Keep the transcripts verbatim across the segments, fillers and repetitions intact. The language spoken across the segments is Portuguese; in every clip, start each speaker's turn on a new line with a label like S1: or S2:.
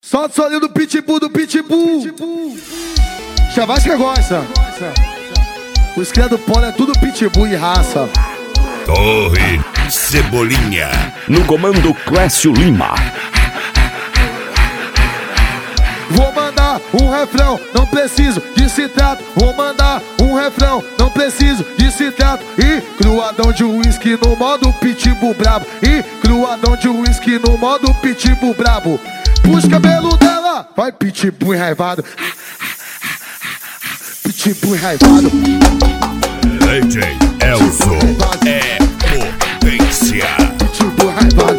S1: Solta o solinho do pitbull, do pitbull. Chavasca gosta. Os cria do polo é tudo pitbull e raça.
S2: Torre Cebolinha.
S3: No comando Clécio Lima.
S1: Vou mandar um refrão, não preciso de citrato. Vou mandar um refrão, não preciso de citrato. E cruadão de uísque no modo pitbull brabo. E cruadão de uísque no modo pitbull brabo. Puxa o cabelo dela, vai pitbull enraivado. Pitbull enraivado.
S2: D J Elzo é potência.
S1: Pitbull enraivado.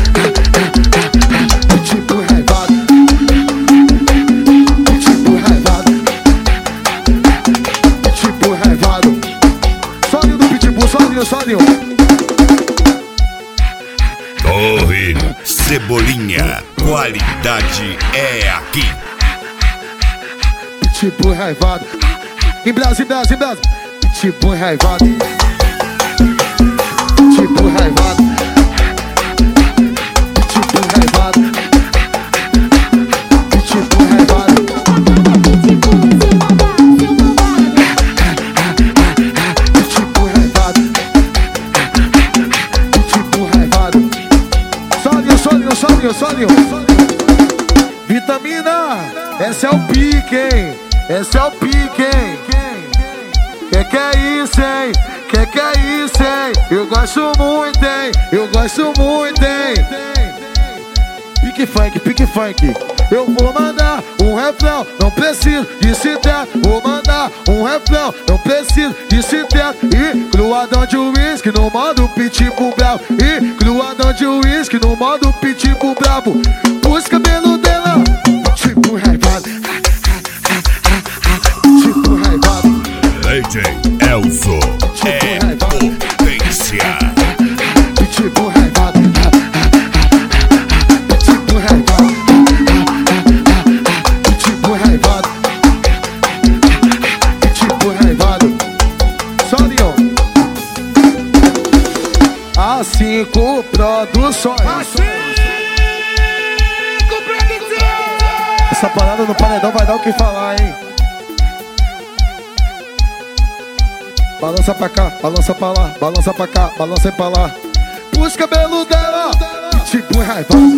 S1: Pitbull enraivado. Pitbull enraivado. Pitbull enraivado. Solinho do pitbull, solinho, solinho.
S2: Torre Cebolinha, qualidade é aqui.
S1: Pitbull enraivado. Em Brasil, em Brasil, em Brasil. Pitbull enraivado. Pitbull enraivado. Pitbull enraivado. Pitbull enraivado. Pitbull enraivado. Pitbull enraivado. Solinho, solinho, solinho, solinho. Vitamina, esse é o pique, hein? Esse é o pique, hein? Que que é isso, hein? Que que é isso, hein? Eu gosto muito, hein? Eu gosto muito, hein? Pique funk, pique funk. Eu vou mandar um refrão, não preciso de citrato. Vou mandar um refrão, não preciso de citrato. E cruadão de uísque no modo pitbull brabo. E cruadão de uísque no modo pitbull brabo. Puxa o cabelo dela, pitbull enraivado. Pitbull enraivado.
S2: D J Elzo é potência.
S1: Pitbull enraivado. Pitbull enraivado. Pitbull enraivado. Pitbull enraivado. Solinho. A cinco Produções. Essa parada no paredão vai dar o que falar, hein? Balança pra cá, balança pra lá, balança pra cá, balança pra lá. Puxa o cabelo dela, pitbull enraivado.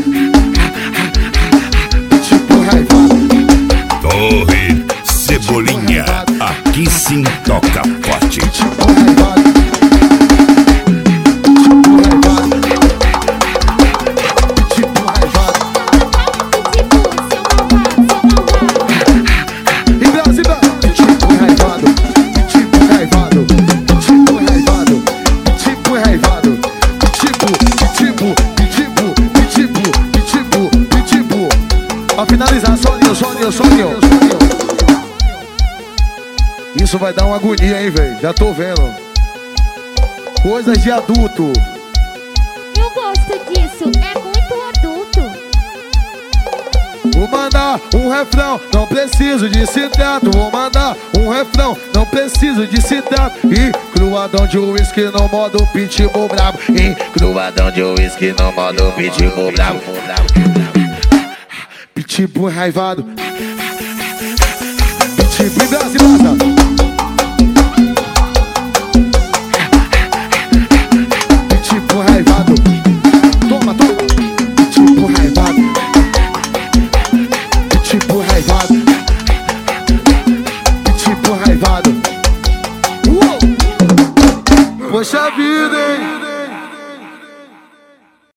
S1: Pitbull enraivado.
S2: Torre Cebolinha, aqui sim toca forte.
S1: Pitbull enraivado. Pitbull enraivado. Pitbull enraivado. Em Brasil, pitbull enraivado. Pitbull enraivado. Pitbull enraivado. Pitbull enraivado. Pitbull, pitbull, pitbull, pitbull, pitbull, pitbull. Pra finalizar, solinho, solinho, solinho. Isso vai dar uma agonia, hein, velho? Já tô vendo. Coisas de adulto.
S4: Eu gosto disso, é muito adulto.
S1: Vou mandar um refrão, não preciso de citrato. Vou mandar um refrão, não preciso de citrato. E cruadão de uísque no modo pitbull brabo. E cruadão de uísque no modo pitbull brabo. Pitbull enraivado. Pitbull em Brasil, Brasil. Pitbull enraivado. Toma, toma. Pitbull enraivado. Pitbull enraivado. Pitbull enraivado. Uou! Poxa vida, hein?